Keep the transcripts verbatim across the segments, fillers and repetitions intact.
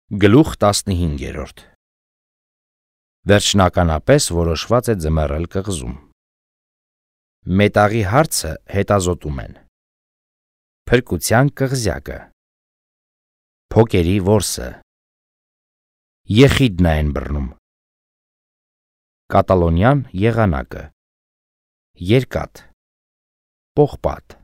Գլուխ տասնհինգերորդ Վերջնականապես որոշված է ձմեռել կղզում։ Մետաղի հարցը հետազոտում են։ Փրկության կղզյակը, փոկերի որսը, եղիդն են բռնում, կատալոնյան եղանակը, երկաթ, պողպատ։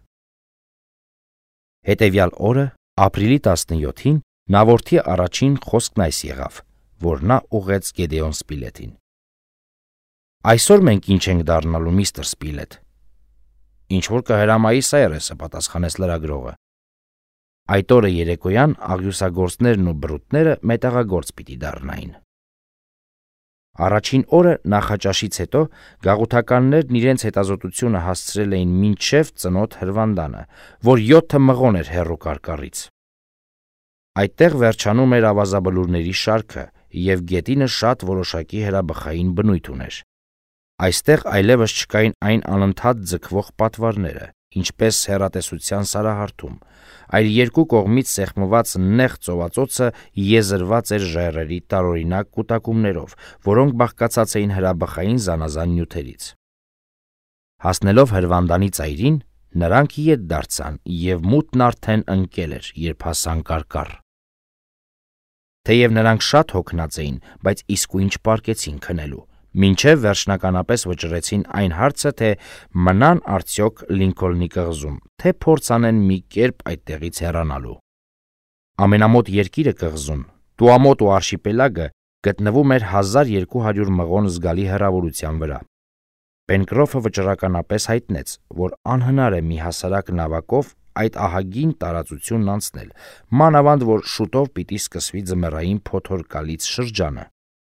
Հետևյալ օրը, ապրիլի տասնյոթին, նավորդի առաջին խոսքն այս եղավ, որ նա ուղեց Գեդեոն Սպիլետին։ Այսօր մենք ինչ ենք դառնալու, միստր Սպիլետ։ Ինչ որ կհրամայի Սայրեսը, պատասխանեց լրագրողը։ Այդ օրը երեկոյան աղյուսագործներն ու բրուտները մետաղագործ պիտի դառնային։ Առաջին օրը նախաճաշից հետո գաղութականներն իրենց հետազոտությունը հասցրել էին մինչև ծնոտ հրվանդանը, որ յոթը մղոն էր հեռու կարկառից։ Այդտեղ վերջանում էր ավազաբլուրների շարքը, և գետինը շատ որոշակի հրաբխային բնույթ ուներ։ Այստեղ այլևս չկային այն անընդհատ ձգվող պատվարները, ինչպես հեռատեսության սարահարթում, այլ երկու կողմից սեղմված նեղ ծովածոցը եզրված էր ժայռերի տարօրինակ կուտակումներով, որոնք բաղկացած էին հրաբխային զանազան նյութերից։ Հասնելով հրվանդանի ծայրին, նրանք ետ դարձան, և մութն արդեն ընկել էր, երբ հասան կարկառ։ Թեև նրանք շատ հոգնած էին, բայց իսկույն չպարկեցին քնելու, մինչև վերջնականապես վճռեցին այն հարցը, թե մնան արդյոք Լինքոլնի կղզում, թե փորձ անեն մի կերպ այդտեղից հեռանալու։ Ամենամոտ երկիրը կղզուն, Տուամոտու արշիպելագը, գտնվում էր հազար երկու հարյուր մղոն զգալի հեռավորության վրա։ Պենկրոֆը վճռականապես հայտնեց, որ անհնար է մի հասարակ նավակով այդ ահագին տարածությունն անցնել, մանավանդ որ շուտով պիտի սկսվի ձմեռային փոթորկալից շրջանը։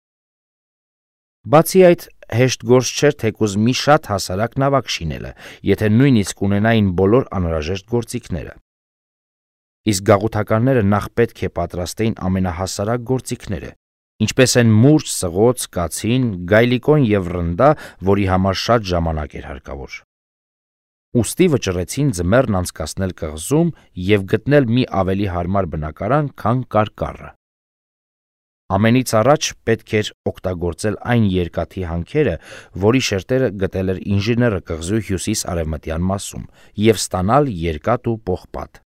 Բացի այդ, հեշտ գործ չէր թեկուզ մի շատ հասարակ նավակ շինելը, եթե նույնիսկ ունենային բոլոր անհրաժեշտ գործիքները։ Իսկ գաղութականները նախ պետք է պատրաստեին ամենահասարակ գործիքները, ինչպես են մուրճ, սղոց, կացին, գայլիկոն և ռնդա, որի համար շատ ժամանակ էր հարկավոր։ Ուստի վճռեցին ձմեռն անցկացնել կղզում և գտնել մի ավելի հարմար բնակարան, քան կարկառը։ Ամենից առաջ պետք էր օգտագործել այն երկաթի հանքերը, որի շերտերը գտել էր ինժեները կղզու հյուսիս-արևմտյան մասում, և ստանալ երկաթ ու պողպատ։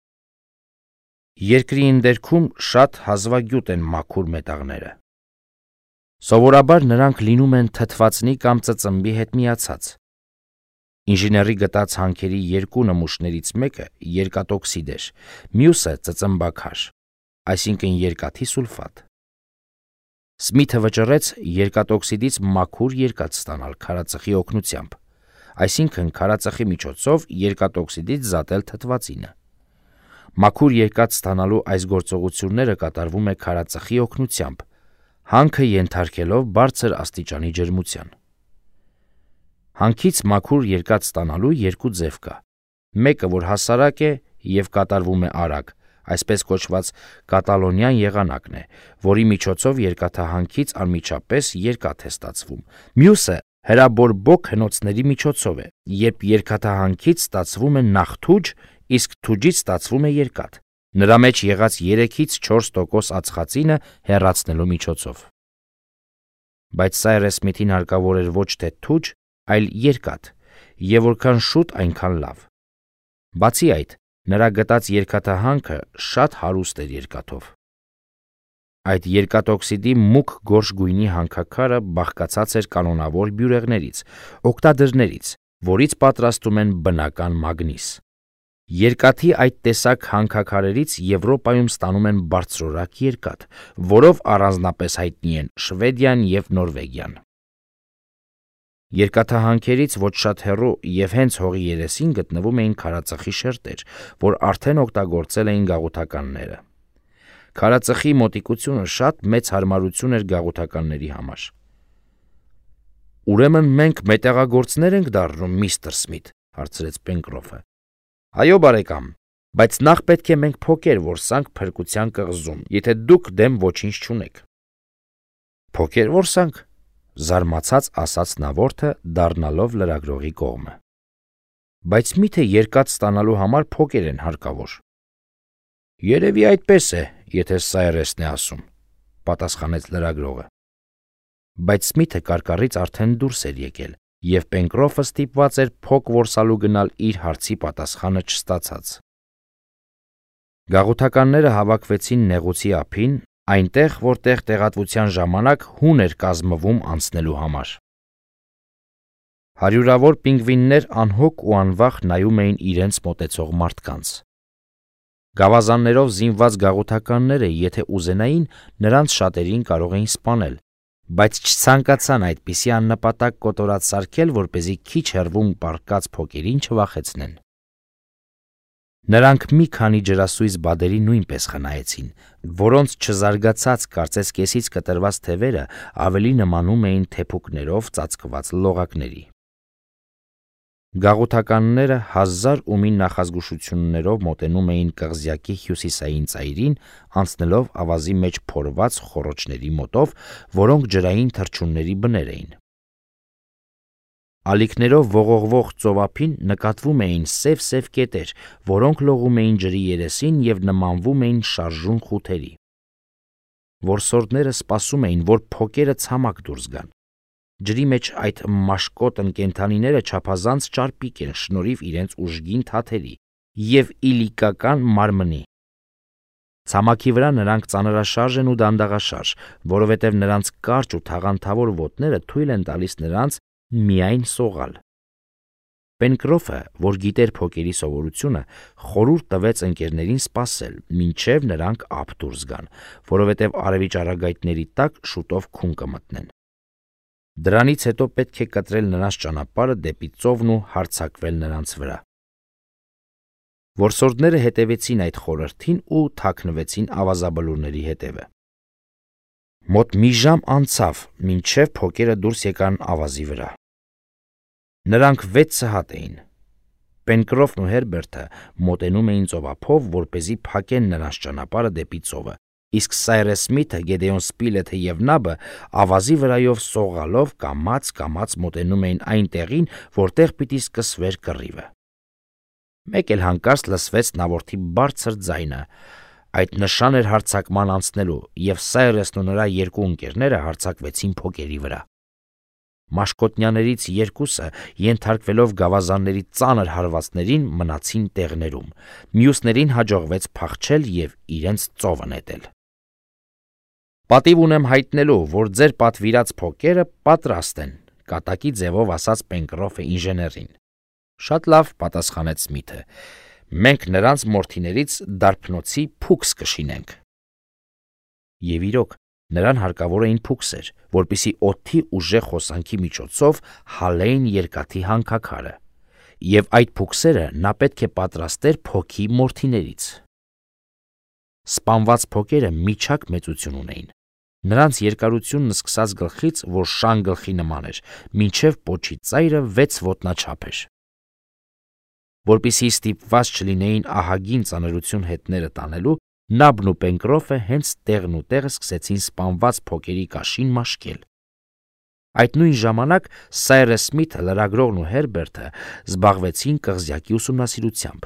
Երկրի ընդերքում շատ հազվագյուտ են մաքուր մետաղները։ Սովորաբար նրանք լինում են թթվածնի կամ ծծմբի հետ միացած։ Ինժեների գտած հանքերի երկու նմուշներից մեկը երկաթօքսիդ էր, մյուսը ծծմբաքար, այսինքն երկաթի սուլֆատ։ Սմիթը վճռեց երկաթօքսիդից մաքուր երկաթ ստանալ քարածխի օգնությամբ, այսինքն քարածխի միջոցով երկաթօքսիդից զատել թթվածինը։ Մաքուր երկաթ ստանալու այս գործողությունները կատարվում է քարածխի օգնությամբ, հանքը ենթարկելով բարձր աստիճանի ջերմության։ Հանքից մաքուր երկաթ ստանալու երկու ձև կա, մեկը, որ հասարակ է և կատարվում է արագ, այսպես կոչված կատալոնյան եղանակն է, որի միջոցով երկաթահանքից անմիջապես երկաթ է ստացվում, մյուսը հրաբորբոք հնոցների միջոցով է, երբ երկաթահանքից ստացվում է նախ թուջ, իսկ թուջից ստացվում է երկաթ, նրա մեջ եղած երեքից չորս տոկոս ածխածինը հեռացնելու միջոցով։ Բայց Սայրես Սմիթին հարկավոր էր ոչ թե թուջ, այլ երկաթ, և որքան շուտ, այնքան լավ։ Բացի այդ, նրա գտած երկաթահանքը շատ հարուստ էր երկաթով։ Այդ երկաթօքսիդի մուգ գորշ գույնի հանքաքարը բաղկացած էր կանոնավոր բյուրեղներից, օգտադրներից, որից պատրաստում են բնական մագնիս։ Երկաթի այդ տեսակ հանքաքարերից Եվրոպայում ստանում են բարձրորակ երկաթ, որով առանձնապես հայտնի են Շվեդիան և Նորվեգիան։ Երկաթահանքերից ոչ շատ հեռու և հենց հողի երեսին գտնվում էին քարածխի շերտեր, որ արդեն օգտագործել էին գաղութականները։ Քարածխի մոտիկությունը շատ մեծ հարմարություն էր գաղութականների համար։ Ուրեմն մենք մետաղագործներ ենք դառնում, միստր Սմիթ, հարցրեց Պենկրոֆը։ Այո, բարեկամ, բայց նախ պետք է մենք փոկեր որսանք Փրկության կղզում, եթե դուք դեմ ոչինչ չունեք։ Փոկեր որսանք, զարմացած ասաց նավորդը, դառնալով լրագրողի կողմը։ Բայց միթե երկաթ ստանալու համար փոկեր են հարկավոր։ Երևի այդպես է, եթե Սայրեսն է ասում, պատասխանեց լրագրողը։ Բայց Սմիթը կարկառից արդեն դուրս էր եկել, եւ Պենկրոֆը ստիպված էր փոք որսալու գնալ իր հարցի պատասխանը չստացած։ Գաղութականները հավաքվեցին նեղուցի ափին, այնտեղ, որտեղ տեղատվության ժամանակ հուն էր կազմվում անցնելու համար։ Հարյուրավոր պինգվիններ անհոգ ու անվախ նայում էին իրենց մոտեցող մարդկանց։ Գավազաններով զինված գաղութականները, եթե ուզենային, նրանց շատերին կարող էին սպանել, բայց չցանկացան այդպիսի աննպատակ կոտորած սարքել, որպեսզի քիչ հեռվում պառկած փոկերին չվախեցնեն։ Նրանք մի քանի ջրասույզ բադերի նույնպես խնայեցին, որոնց չզարգացած կարծես կեսից կտրված թևերը ավելի նմանում էին թեփուկներով ծածկված լողակների։ Գաղութականները հազար ու մի նախազգուշություններով մոտենում էին կղզյակի հյուսիսային ծայրին, անցնելով ավազի մեջ փորված խոռոչների մոտով, որոնք ջրային թռչունների բներ էին։ Ալիքներով ողողվող ծովափին նկատվում էին սև-սև կետեր, որոնք լողում էին ջրի երեսին և նմանվում էին շարժուն խութերի։ Որսորդները սպասում էին, որ փոկերը ցամաք դուրս գան։ Ջրի մեջ այդ մաշկոտն կենդանիները չափազանց ճարպիկ են շնորհիվ իրենց ուժգին թաթերի և իլիկական մարմնի։ Ցամաքի վրա նրանք ծանրաշարժ են ու դանդաղաշարժ, որովհետև նրանց կարճ ու թաղանթավոր ոտները թույլ են տալիս նրանց միայն սողալ։ Պենկրոֆը, որ գիտեր փոկերի սովորությունը, խորհուրդ տվեց ընկերներին սպասել, մինչև նրանք ափ դուրս գան, որովհետև արևի ճառագայթների տակ շուտով քուն կմտնեն։ Դրանից հետո պետք է կտրել նրանց ճանապարհը դեպի ծովն ու հարձակվել նրանց վրա։ Որսորդները հետևեցին այդ խորհրդին ու թաքնվեցին ավազաբլուրների հետևը։ Մոտ մի ժամ անցավ, մինչև փոկերը դուրս եկան ավազի վրա։ Նրանք վեց սհատ էին։ Պենկրոֆն ու Հերբերտը մոտենում էին ծովափով, որպեսզի փակեն նրանց ճանապարհը դեպի ծովը, իսկ Սայրես Սմիթը, Գեդեոն Սպիլեթը և Նաբը ավազի վրայով սողալով կամաց-կամաց մոտենում էին այն տեղին, որտեղ պիտի սկսվեր կռիվը։ Մեկ էլ հանկարծ լսվեց նավորդի բարձր ձայնը։ Այդ նշան էր հարձակման անցնելու, և Սայրեսն ու նրա երկու ընկերները հարձակվեցին փոկերի վրա։ Մաշկոտնյաներից երկուսը, ենթարկվելով գավազանների ծանր հարվածներին, մնացին տեղներում, մյուսներին հաջողվեց փախչել և իրենց ծովը նետել։ Պատիվ ունեմ հայտնելու, որ ձեր պատվիրած փոկերը պատրաստ են, կատակի ձևով ասաց Պենկրոֆը ինժեներին։ Շատ լավ, պատասխանեց Սմիթը, մենք նրանց մորթիներից դարբնոցի փուքս կշինենք։ Եվ իրոք, նրան հարկավոր էին փուքսեր, որպեսզի օդի ուժեղ հոսանքի միջոցով հալեին երկաթի հանքաքարը, և այդ փուքսերը նա պետք է պատրաստեր փոքի մորթիներից։ Սպանված փոկերը միջակ մեծություն ունեին։ Նրանց երկարությունն սկսած գլխից, որ շան գլխի նման էր, մինչև պոչի ծայրը վեց ոտնաչափ էր։ Որպեսզի ստիպված չլինեին ահագին ծանրություն հետները տանելու, Նաբն ու Պենկրոֆը հենց տեղն ու տեղը սկսեցին սպանված փոկերի կաշին մաշկել։ Այդ նույն ժամանակ Սայրես Սմիթը, լրագրողն ու Հերբերտը զբաղվեցին կղզյակի ուսումնասիրությամբ։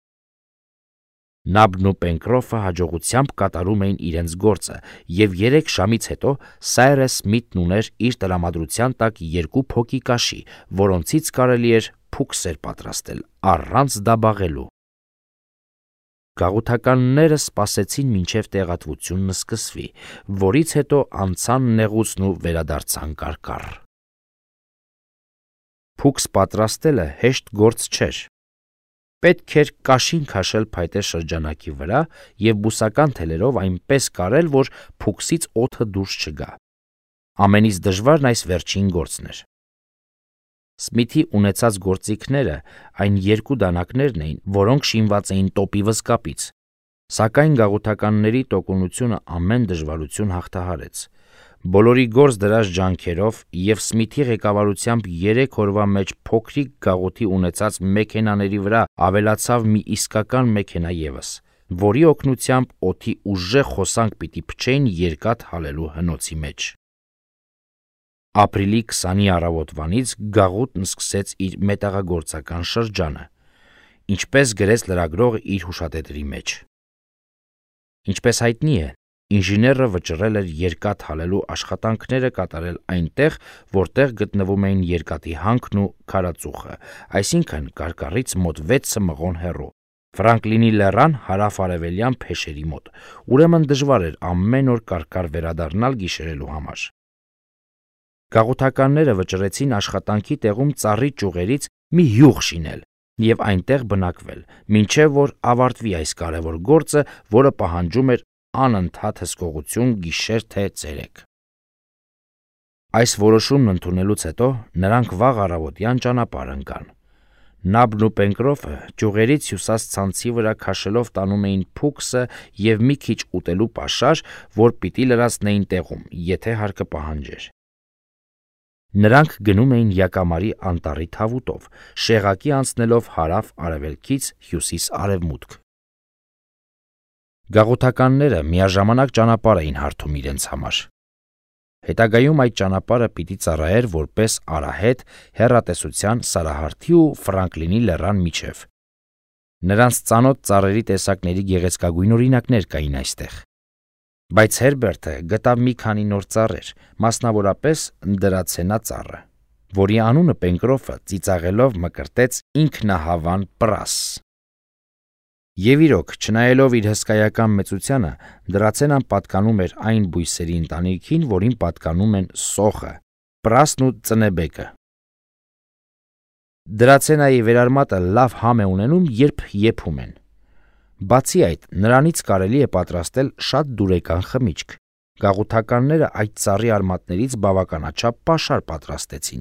Նաբն ու Պենկրոֆը հաջողությամբ կատարում էին իրենց գործը, և երեք ժամից հետո Սայրես Սմիթն ուներ իր տրամադրության տակ երկու փոքի կաշի, որոնցից կարելի էր փուքսեր պատրաստել առանց դաբաղելու։ Գաղութականները սպասեցին մինչև տեղատվությունն սկսվի, որից հետո անցան նեղուցն ու վերադարձան կարկառ։ Փուքս պատրաստելը հեշտ գործ չէր։ Պետք էր կաշին քաշել փայտե շրջանակի վրա և բուսական թելերով այնպես կարել, որ փուքսից օդը դուրս չգա։ Ամենից դժվարն այս վերջին գործն էր։ Սմիթի ունեցած գործիքները այն երկու դանակներն էին, որոնք շինված էին տոպի վզկապից, սակայն գաղութականների տոկունությունը ամեն դժվարություն հաղթահարեց։ Բոլորի գործ դրած ջանքերով և Սմիթի ղեկավարությամբ երեք օրվա մեջ փոքրիկ գաղութի ունեցած մեքենաների վրա ավելացավ մի իսկական մեքենա ևս, որի օգնությամբ օդի ուժեղ հոսանք պիտի փչեին երկաթ հալելու հնոցի մեջ։ Ապրիլի քսանի առավոտվանից գաղութն սկսեց իր մետաղագործական շրջանը, ինչպես գրեց լրագրողը իր հուշատետրի մեջ։ Ինչպես հայտնի է, ինժեները վճռել էր երկաթ հալելու աշխատանքները կատարել այնտեղ, որտեղ գտնվում էին երկաթի հանքն ու քարածուխը, այսինքն կարկառից մոտ վեց մղոն հեռու, Ֆրանկլինի լեռան հարավ-արևելյան փեշերի մոտ, ուրեմն դժվար էր ամեն օր կարկառ վերադառնալ գիշերելու համար։ Գաղութականները վճռեցին աշխատանքի տեղում ծառի ճյուղերից մի յուղ շինել և այնտեղ բնակվել, մինչև որ ավարտվի այս կարևոր գործը, որը պահանջում էր անընդհատ հսկողություն գիշեր թե ցերեկ։ Այս որոշումն ընդունելուց հետո նրանք վաղ առավոտյան ճանապարհ ընկան։ Նաբն ու Պենկրոֆը ճյուղերից հյուսած ցանցի վրա քաշելով տանում էին փուքսը և մի քիչ ուտելու պաշար, որ պիտի լրացնեին տեղում, եթե հարկը պահանջեր։ Նրանք գնում էին Յակամարի անտառի թավուտով, շեղակի անցնելով հարավ-արևելքից հյուսիս-արևմուտք։ Գաղութականները միաժամանակ ճանապարհ էին հարթում իրենց համար։ Հետագայում այդ ճանապարհը պիտի ծառայեր որպես արահետ հեռատեսության Սարահարթի ու Ֆրանկլինի լեռան միջև։ Նրանց ծանոթ ծառերի տեսակների գեղեցկագույն օրինակներ կային այստեղ։ Բայց Հերբերտը գտավ մի քանի նոր ծառեր, մասնավորապես դրացենա ծառը, որի անունը Պենկրոֆը ծիծաղելով մկրտեց ինքնահավան Պրաս։ Եվ իրոք, չնայելով իր հսկայական մեծությանը, դրացենան պատկանում էր այն բույսերի ընտանիքին, որին պատկանում են սոխը, պրասն ու ծնեբեկը։ Դրացենայի վերարմատը լավ համ է ունենում, երբ եփում են։ Բացի այդ, նրանից կարելի է պատրաստել շատ դուրեկան խմիչք։ Գաղութականները այդ ծառի արմատներից բավականաչափ պաշար պատրաստեցին։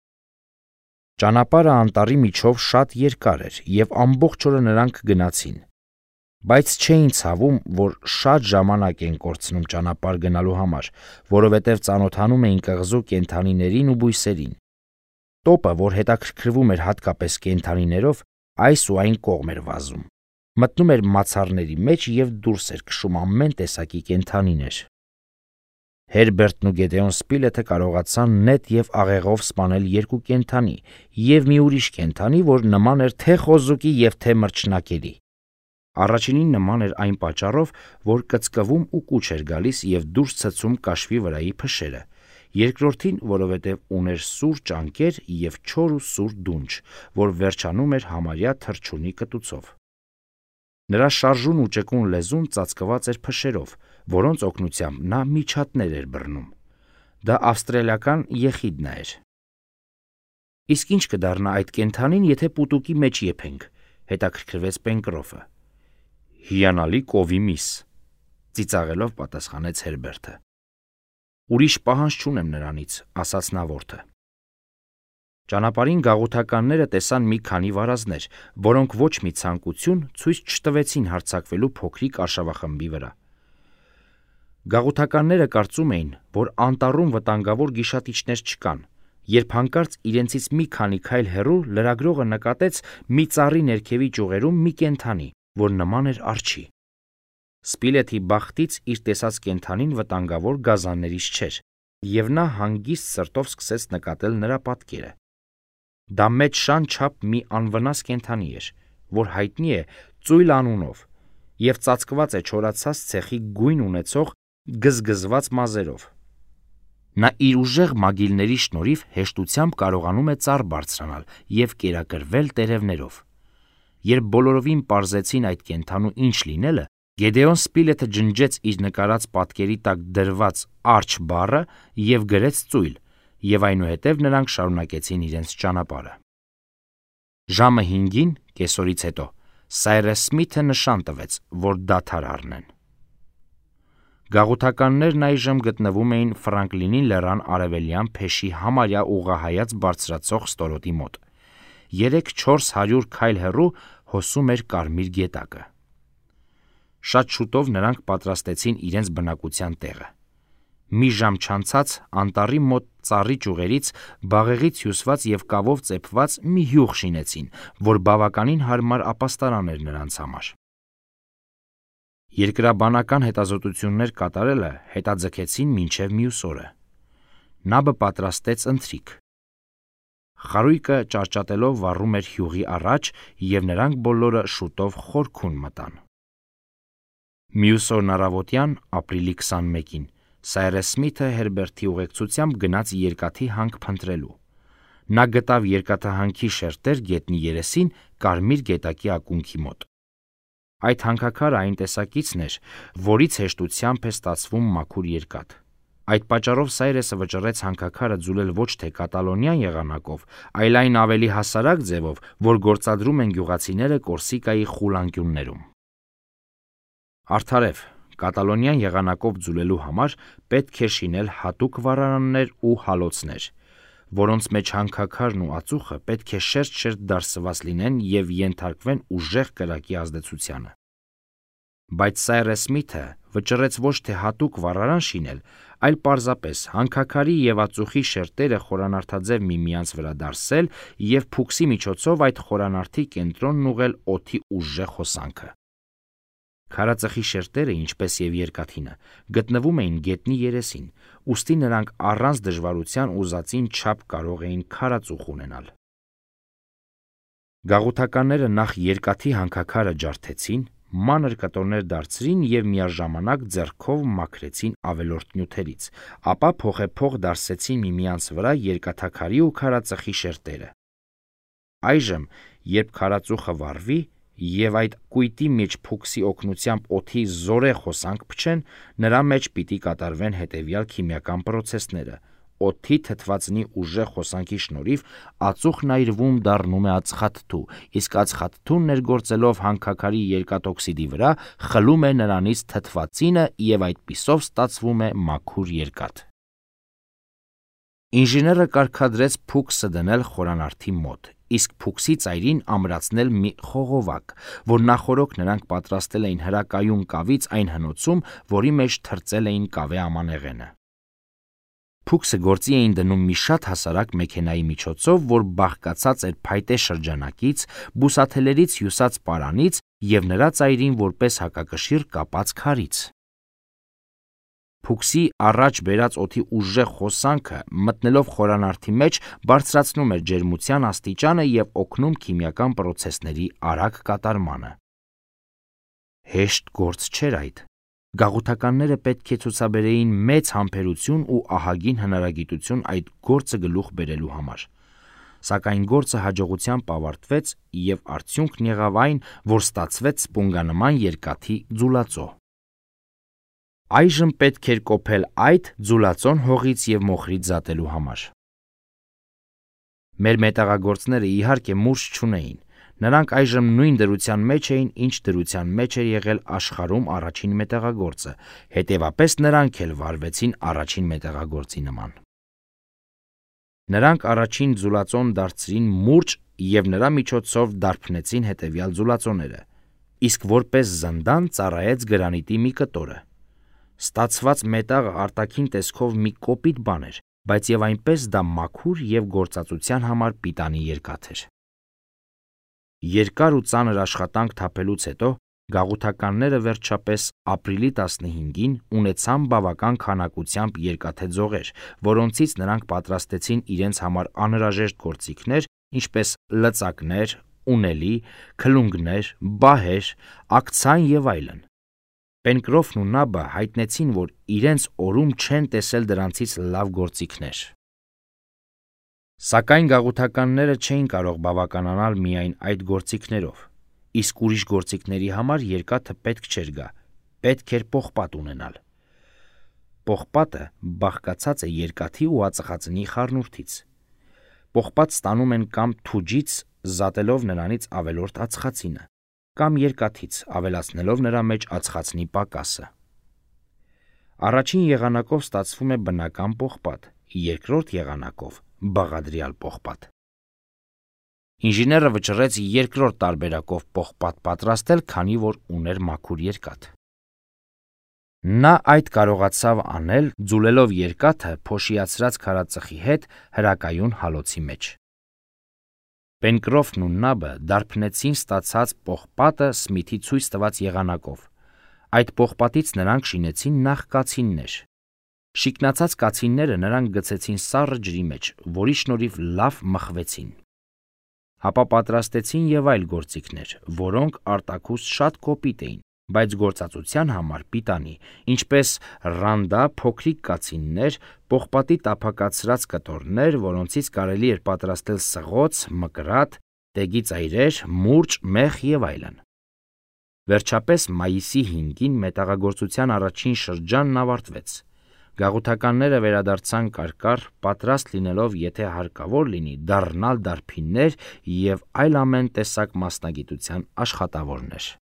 Ճանապարհը անտառի միջով շատ երկար էր, և ամբողջ օրը նրանք գնացին, բայց չէին ցավում, որ շատ ժամանակ են կորցնում ճանապարհ գնալու համար, որովհետև ծանոթանում էին կղզու կենդանիներին ու բույսերին։ Տոպը, որ հետաքրքրվում էր հատկապես կենդանիներով, այս ու այն կողմ էր վազում, մտնում էր մացառների մեջ և դուրս էր քշում ամեն տեսակի կենդանիներ։ Հերբերտն ու Գեդեոն Սպիլեթը կարողացան նետ և աղեղով սպանել երկու կենդանի և մի ուրիշ կենդանի, որ նման էր թե խոզուկի և թե մրջնակերի։ Առաջինին նման էր այն պատճառով, որ կծկվում ու կուչ էր գալիս և դուրս ցցում կաշվի վրայի փշերը, երկրորդին, որովհետև ուներ սուր ճանկեր և չոր ու սուր դունչ, որ վերջանում էր համարյա թռչունի կտուցով։ Նրա շարժուն ու ճկուն լեզուն ծածկված էր փշերով, որոնց օգնությամբ նա միջատներ էր բռնում։ Դա ավստրալիական եղիդնա էր։ Իսկ ինչ կդառնա այդ կենդանին, եթե պուտուկի մեջ եփենք, հետաքրքրվեց Պենկրոֆը։ Հիանալի կովի միս, ծիծաղելով պատասխանեց Հերբերտը։ Ուրիշ պահանջ չունեմ նրանից, ասաց նա որդը։ Ճանապարհին գաղութականները տեսան մի քանի վարազներ, որոնք ոչ մի ցանկություն ցույց չտվեցին հարձակվելու փոքրիկ արշավախմբի վրա։ Գաղութականները կարծում էին, որ անտառում վտանգավոր գիշատիչներ չկան, երբ հանկարծ իրենցից մի քանի քայլ հեռու լրագրողը նկատեց մի ծառի ներքևի ճյուղերում մի կենդանի, որ նման էր արջի։ Սպիլեթի բախտից իր տեսած կենդանին վտանգավոր գազաններից չէր, և նա հանգիստ սրտով սկսեց նկատել նրա պատկերը։ Դա մեծ շան չափ մի անվնաս կենդանի էր, որ հայտնի է ծույլ անունով և ծածկված է չորացած ցեխի գույն ունեցող գզգզված մազերով։ Նա իր ուժեղ մագիլների շնորհիվ հեշտությամբ կարողանում է ծառ բարձրանալ և կերակրվել տերևներով։ Երբ բոլորովին պարզեցին այդ կենդանու ինչ լինելը, Գեդեոն Սպիլեթը ջնջեց իր նկարած պատկերի տակ դրված «արջ» բառը և գրեց ծույլ, և այնուհետև նրանք շարունակեցին իրենց ճանապարհը։ Ժամը հինգին, կեսօրից հետո, Սայրես Սմիթը նշան տվեց, որ դադար առնեն։ Գաղութականներն այժմ գտնվում էին Ֆրանկլինի լեռան արևելյան փեշի համարյա ուղղահայաց բարձրացող ստորոտի մոտ։ Երեք-չորս հարյուր քայլ հեռու հոսում էր կարմիր գետակը։ Շատ շուտով նրանք պատրաստեցին իրենց բնակության տեղը։ Մի ժամ չանցած անտառի մոտ ծառի ճյուղերից բաղեղից հյուսված և կավով ծեփված մի յուղ շինեցին, որ բավականին հարմար ապաստարան էր նրանց համար։ Երկրաբանական հետազոտություններ կատարելը հետաձգեցին մինչև մյուս օրը։ Նաբը պատրաստեց ընթրիք։ Խարույկը ճարճատելով վառում էր հյուղի առաջ, և նրանք բոլորը շուտով խորքուն մտան։ Մյուս օրն առավոտյան, ապրիլի քսանմեկին, Սայրես Սմիթը Հերբերտի ուղեկցությամբ գնաց երկաթի հանք փնտրելու։ Նա գտավ երկաթահանքի շերտեր գետնի երեսին կարմիր գետակի ակունքի մոտ։ Այդ հանքաքարը այն տեսակիցն էր, որից հեշտությամբ է ստացվում մաքուր երկաթ։ Այդ պատճառով Սայրեսը վճռեց հանքաքարը ձուլել ոչ թե կատալոնյան եղանակով, այլ այն ավելի հասարակ ձևով, որ գործադրում են գյուղացիները Կորսիկայի խուլանկյուններում։ Արդարև, կատալոնյան եղանակով ձուլելու համար պետք է շինել հատուկ վառարաններ ու հալոցներ, որոնց մեջ հանքաքարն ու ածուխը պետք է շերտ-շերտ դարսված լինեն և ենթարկվեն ուժեղ կրակի ազդեցությանը։ Բայց Սայրես Սմիթը վճռեց ոչ թե հատուկ վառարան շինել, այլ պարզապես հանքաքարի և ածուխի շերտերը խորանարդաձև միմյանց վրա դարսել և փուքսի միջոցով այդ խորանարդի կենտրոնն ուղղել օդի ուժեղ հոսանքը։ Քարածխի շերտերը, ինչպես և երկաթինը, գտնվում էին գետնի երեսին, ուստի նրանք առանց դժվարության ուզածին չափ կարող էին քարածուխ ունենալ։ Գաղութականները նախ երկաթի հանքաքարը ջարդեցին, մանր կտորներ դարձրին և միաժամանակ ձեռքով մաքրեցին ավելորդ նյութերից, ապա փոխեփոխ դարսեցին միմյանց վրա երկաթաքարի ու քարածխի շերտերը։ Այժմ, երբ քարածուխը վառվի և այդ կույտի մեջ փուքսի օգնությամբ օդի զորեղ հոսանք փչեն, նրա մեջ պիտի կատարվեն հետևյալ քիմիական պրոցեսները։ Օդի թթվածնի ուժեղ հոսանքի շնորհիվ ածուխն այրվում դառնում է ածխաթթու, իսկ ածխաթթուն ներգործելով հանքաքարի երկաթօքսիդի վրա խլում է նրանից թթվածինը և այդպիսով ստացվում է մաքուր երկաթ։ Ինժեները կարգադրեց փուքսը դնել խորանարդի մոտ, իսկ փուքսի ծայրին ամրացնել մի խողովակ, որ նախօրոք նրանք պատրաստել էին հրակայուն կավից այն հնոցում, որի մեջ թրծել էին կավե ամանեղենը։ Փուքսը գործի էին դնում մի շատ հասարակ մեքենայի միջոցով, որ բաղկացած էր փայտե շրջանակից, բուսաթելերից հյուսած պարանից և նրա ծայրին որպես հակակշիռ կապած քարից։ Փուքսի առաջ բերած օդի ուժեղ հոսանքը, մտնելով խորանարդի մեջ, բարձրացնում էր ջերմության աստիճանը և օգնում քիմիական պրոցեսների արագ կատարմանը։ Հեշտ գործ չէր այդ։ Գաղութականները պետք է ցուցաբերեին մեծ համբերություն ու ահագին հնարագիտություն այդ գործը գլուխ բերելու համար։ Սակայն գործը հաջողությամբ ավարտվեց և արդյունքն եղավ այն, որ ստացվեց սպունգանման երկաթի ձուլածո։ Այժմ պետք էր կոփել այդ ձուլածոն հողից և մոխրից զատելու համար։ Մեր մետաղագործները իհարկե մուրջ չունեին։ Նրանք այժմ նույն դրության մեջ էին, ինչ դրության մեջ էր եղել աշխարհում առաջին մետաղագործը, հետևապես նրանք էլ վարվեցին առաջին մետաղագործի նման։ Նրանք առաջին ձուլածոն դարձրին մուրջ և նրա միջոցով դարբնեցին հետևյալ ձուլածոները, իսկ որպես զնդան ծառայեց գրանիտի մի կտորը։ Ստացված մետաղը արտաքին տեսքով մի կոպիտ բան էր, բայց և այնպես դա մաքուր և գործածության համար պիտանի երկաթ էր։ Երկար ու ծանր աշխատանք թափելուց հետո գաղութականները վերջապես ապրիլի տասնհինգին ունեցան բավական քանակությամբ երկաթե ձողեր, որոնցից նրանք պատրաստեցին իրենց համար անհրաժեշտ գործիքներ, ինչպես լծակներ, ունելի, քլունգներ, բահեր, աքցան և այլն։ Պենկրոֆն ու Նաբը հայտնեցին, որ իրենց օրում չեն տեսել դրանցից լավ գործիքներ։ Սակայն գաղութականները չէին կարող բավականանալ միայն այդ գործիքներով, իսկ ուրիշ գործիքների համար երկաթը պետք չէր գա, պետք էր պողպատ ունենալ։ Պողպատը բաղկացած է երկաթի ու ածխածնի խառնուրդից։ Պողպատ ստանում են կամ թուջից, զատելով նրանից ավելորդ ածխածինը, կամ երկաթից, ավելացնելով նրա մեջ ածխածնի պակասը։ Առաջին եղանակով ստացվում է բնական պողպատ, երկրորդ եղանակով բաղադրյալ պողպատ։ Ինժեները վճռեց երկրորդ տարբերակով պողպատ պատրաստել, քանի որ ուներ մաքուր երկաթ։ Նա այդ կարողացավ անել, ձուլելով երկաթը փոշիացրած քարածխի հետ հրակայուն հալոցի մեջ։ Պենկրոֆն ու Նաբը դարբնեցին ստացած պողպատը Սմիթի ցույց տված եղանակով։ Այդ պողպատից նրանք շինեցին նախ կացիններ։ Շիկնացած կացինները նրանք գցեցին սառը ջրի մեջ, որի շնորհիվ լավ մխվեցին։ Ապա պատրաստեցին և այլ գործիքներ, որոնք արտաքուստ շատ կոպիտ էին, բայց գործածության համար պիտանի, ինչպես ռանդա, փոքրիկ կացիններ, պողպատի տափակացրած կտորներ, որոնցից կարելի էր պատրաստել սղոց, մկրատ, տեգի ծայրեր, մուրճ, մեխ եւ այլն։ Վերջապես մայիսի հինգին մետաղագործության առաջին շրջանն ավարտվեց։ Գաղութականները վերադարձան կարկառ, պատրաստ լինելով, եթե հարկավոր լինի, դառնալ դարբիններ եւ այլ ամեն տեսակ մասնագիտության աշխատավորներ։